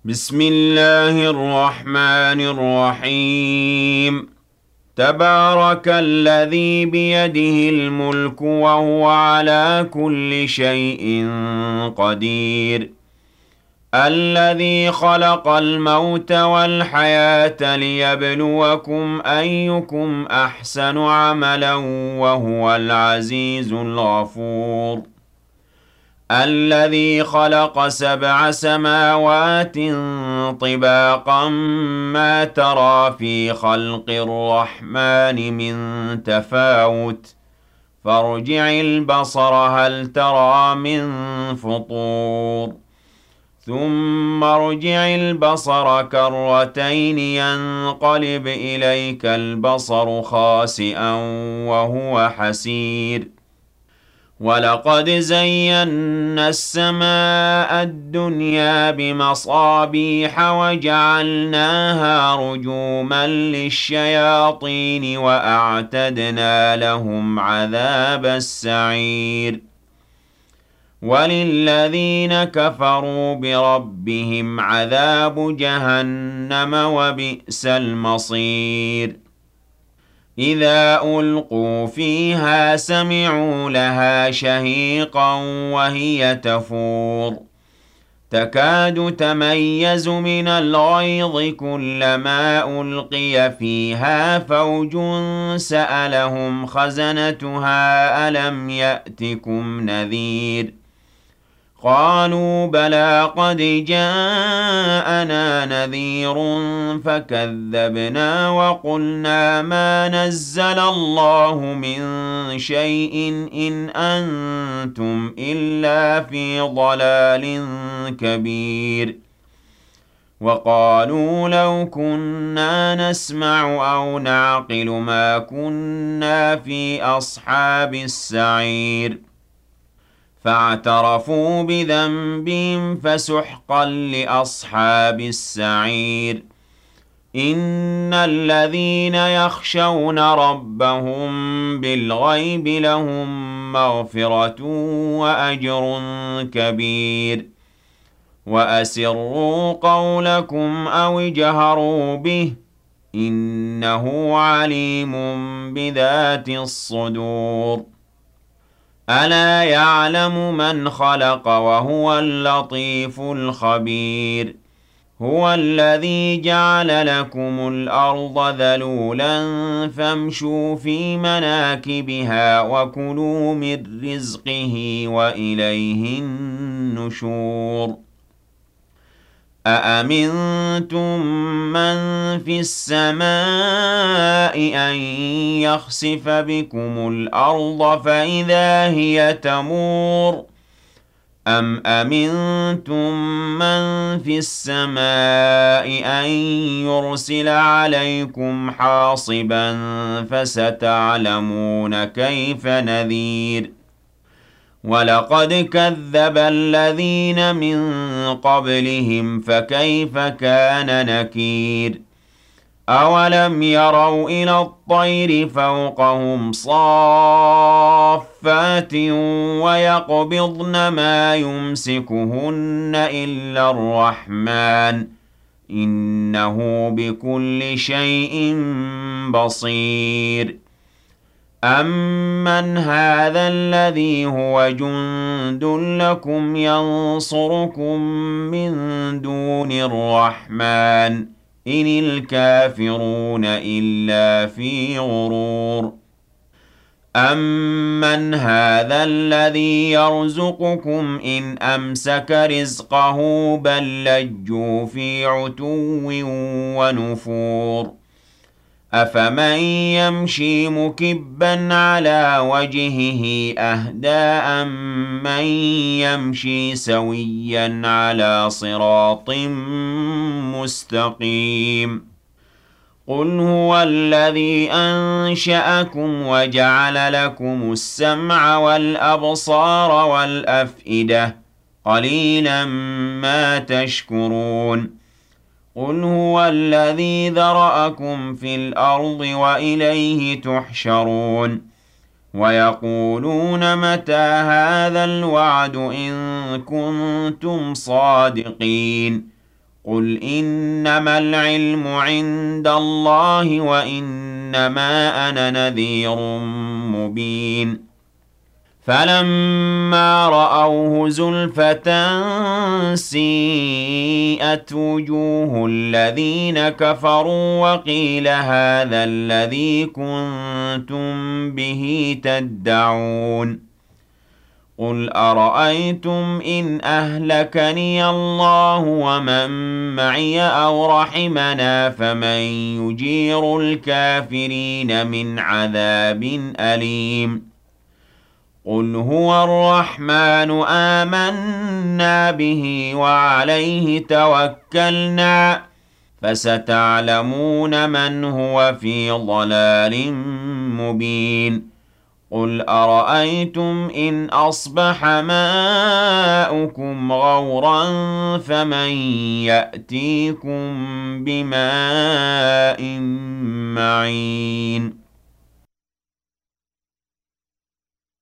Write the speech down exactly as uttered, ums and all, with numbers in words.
بسم الله الرحمن الرحيم. تبارك الذي بيده الملك وهو على كل شيء قدير. الذي خلق الموت والحياة ليبلوكم أيكم أحسن عملا وهو العزيز الغفور. الذي خلق سبع سماوات طباقا ما ترى في خلق الرحمن من تفاوت فارجع البصر هل ترى من فطور ثم ارجع البصر كرتين ينقلب إليك البصر خاسئا وهو حسير. ولقد زينا السماء الدنيا بمصابيح وجعلناها رجوما للشياطين وأعتدنا لهم عذاب السعير. وللذين كفروا بربهم عذاب جهنم وبئس المصير. إذا ألقوا فيها سمعوا لها شهيقا وهي تفور تكاد تميز من الغيظ كلما ألقي فيها فوج سألهم خزنتها ألم يأتكم نذير قالوا بلى قد جاءنا نذير فكذبنا وقلنا ما نزل الله من شيء إن أنتم إلا في ضلال كبير. وقالوا لو كنا نسمع أو نعقل ما كنا في أصحاب السعير. فاعترفوا بذنبهم فسحقا لأصحاب السعير. إن الذين يخشون ربهم بالغيب لهم مغفرة وأجر كبير. وأسروا قولكم أو اجهروا به إنه عليم بذات الصدور. ألا يعلم من خلق وهو اللطيف الخبير. هو الذي جعل لكم الأرض ذلولا فامشوا في مناكبها وكلوا من رزقه وإليه النشور. أأمنتم من في السماء أن يخسف بكم الأرض فإذا هي تمور أم أمنتم من في السماء أن يرسل عليكم حاصبا فستعلمون كيف نذير. ولقد كذب الذين من قبلهم فكيف كان نكير. أولم يروا إلى الطير فوقهم صافات ويقبضن ما يمسكهن إلا الرحمن إنه بكل شيء بصير. أَمَّنْ هَذَا الَّذِي هُوَ جُندٌ لَّكُمْ يَنصُرُكُم مِّن دُونِ الرَّحْمَٰنِ إِنِ الْكَافِرُونَ إِلَّا فِي غُرُورٍ. أَمَّنْ هَذَا الَّذِي يَرْزُقُكُمْ إِنْ أَمْسَكَ رِزْقَهُ بَل لَّجُّوا فِي عُتُوٍّ وَنُفُورٍ. أفمن يمشي مكبا على وجهه أهدى أمن يمشي سويا على صراط مستقيم. قل هو الذي أنشأكم وجعل لكم السمع والأبصار والأفئدة قليلا ما تشكرون. قل هو الذي ذرأكم في الأرض وإليه تحشرون. ويقولون متى هذا الوعد إن كنتم صادقين قُلْ إِنَّمَا الْعِلْمُ عِندَ اللَّهِ وَإِنَّمَا أَنَا نَذِيرٌ مُّبِينٌ فَلَمَّا رَأَوْهُ زُلْفَةً سِيئَتْ وُجُوهُ الَّذِينَ كَفَرُوا وَقِيلَ هَٰذَا الَّذِي كُنتُم بِهِ تَدَّعُونَ قُلْ أَرَأَيْتُمْ إِنْ أَهْلَكَنِيَ اللَّهُ وَمَن مَّعِيَ أَوْ رَحِمَنَا فَمَن يُجِيرُ الْكَافِرِينَ مِنْ عَذَابٍ أَلِيمٍ قُلْ هُوَ الرَّحْمَٰنُ آمَنَّا بِهِ وَعَلَيْهِ تَوَكَّلْنَا ۖ فَسَتَعْلَمُونَ مَنْ هُوَ فِي ضَلَالٍ مُّبِينٍ قُلْ أَرَأَيْتُمْ إِنْ أَصْبَحَ مَاؤُكُمْ غَوْرًا فَمَن يَأْتِيكُم بِمَاءٍ مَّعِينٍ